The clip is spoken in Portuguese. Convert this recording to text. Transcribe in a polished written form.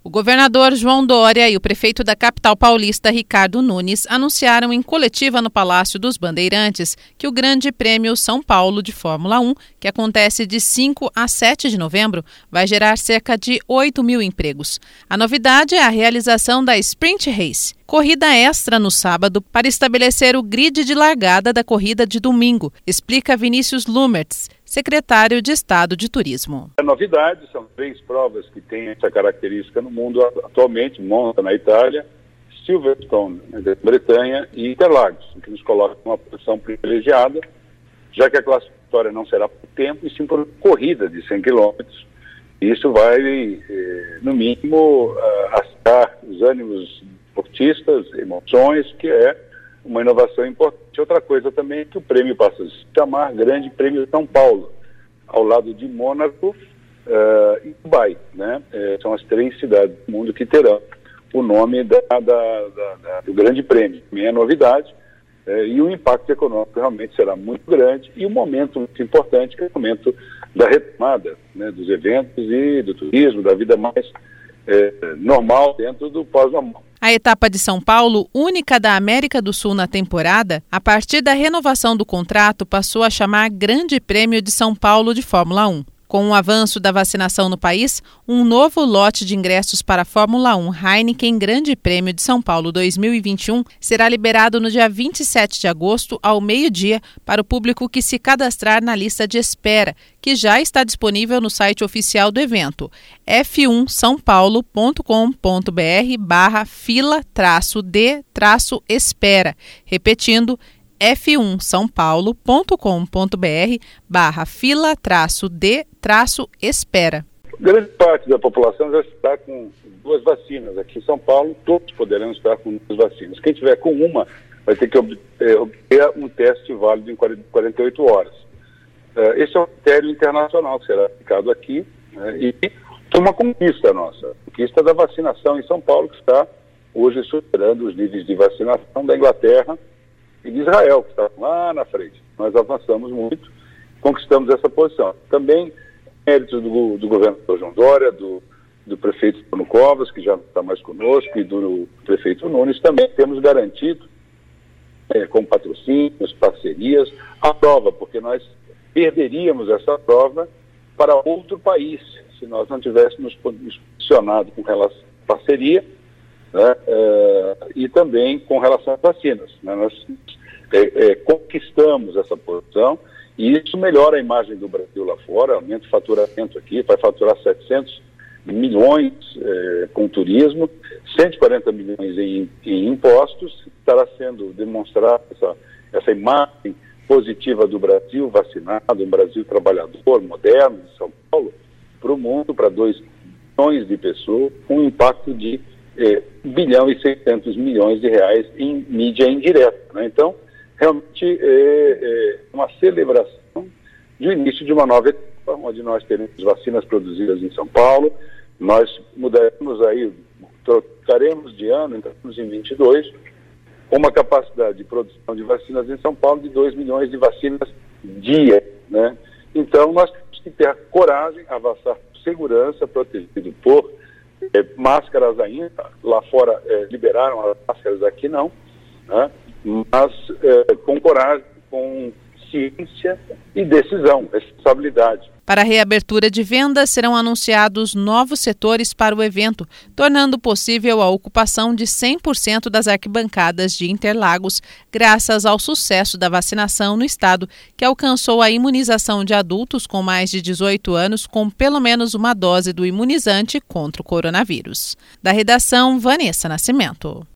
O governador João Dória e o prefeito da capital paulista, Ricardo Nunes, anunciaram em coletiva no Palácio dos Bandeirantes que o Grande Prêmio São Paulo de Fórmula 1, que acontece de 5 a 7 de novembro, vai gerar cerca de 8 mil empregos. A novidade é a realização da Sprint Race, corrida extra no sábado, para estabelecer o grid de largada da corrida de domingo, explica Vinícius Lumertz, secretário de Estado de Turismo. A novidade são 3 provas que têm essa característica no mundo atualmente: Monza na Itália, Silverstone na Grã-Bretanha e Interlagos, que nos coloca numa posição privilegiada, já que a classificatória não será por tempo, e sim por corrida de 100 km. Isso vai, no mínimo, ascar os ânimos esportistas, emoções, que é uma inovação importante. Outra coisa também é que o prêmio passa a se chamar Grande Prêmio São Paulo, ao lado de Mônaco e Dubai, né? São as 3 cidades do mundo que terão o nome do Grande Prêmio. Também é novidade, e o impacto econômico realmente será muito grande, e um momento muito importante, que é o momento da retomada, né, dos eventos e do turismo, da vida mais normal dentro do pós-normal. A etapa de São Paulo, única da América do Sul na temporada, a partir da renovação do contrato, passou a chamar Grande Prêmio de São Paulo de Fórmula 1. Com o avanço da vacinação no país, um novo lote de ingressos para a Fórmula 1 Heineken Grande Prêmio de São Paulo 2021 será liberado no dia 27 de agosto, ao meio-dia, para o público que se cadastrar na lista de espera, que já está disponível no site oficial do evento, f1saopaulo.com.br/fila-d-espera. Repetindo, f1saopaulo.com.br/fila-d-espera. Grande parte da população já está com 2 vacinas. Aqui em São Paulo, todos poderão estar com 2 vacinas. Quem tiver com uma vai ter que obter um teste válido em 48 horas. Esse é um critério internacional que será aplicado aqui, né, e foi uma conquista nossa, conquista da vacinação em São Paulo, que está hoje superando os níveis de vacinação da Inglaterra e de Israel, que está lá na frente. Nós avançamos muito, conquistamos essa posição. Também méritos do governador João Dória, do prefeito Bruno Covas, que já está mais conosco, e do prefeito Nunes. Também temos garantido, com patrocínios, parcerias, a prova, porque nós perderíamos essa prova para outro país, se nós não tivéssemos posicionado com relação à parceria, né, e também com relação às vacinas, né? Nós conquistamos essa posição, e isso melhora a imagem do Brasil lá fora, aumenta o faturamento aqui, vai faturar 700 milhões com turismo, 140 milhões em impostos. Estará sendo demonstrada essa imagem positiva do Brasil vacinado, um Brasil trabalhador, moderno, de São Paulo, para o mundo, para 2 bilhões de pessoas, com um impacto de 1 bilhão e 600 milhões de reais em mídia indireta, né? Então, realmente é uma celebração do início de uma nova etapa, onde nós teremos vacinas produzidas em São Paulo. Nós mudaremos aí, trocaremos de ano, entramos em 22, com uma capacidade de produção de vacinas em São Paulo de 2 milhões de vacinas dia, né? Então, nós temos que ter a coragem, avançar com segurança, protegido por máscaras ainda. Lá fora liberaram as máscaras, aqui não, né? Mas com coragem, com ciência e decisão, responsabilidade. Para a reabertura de vendas, serão anunciados novos setores para o evento, tornando possível a ocupação de 100% das arquibancadas de Interlagos, graças ao sucesso da vacinação no estado, que alcançou a imunização de adultos com mais de 18 anos com pelo menos uma dose do imunizante contra o coronavírus. Da redação, Vanessa Nascimento.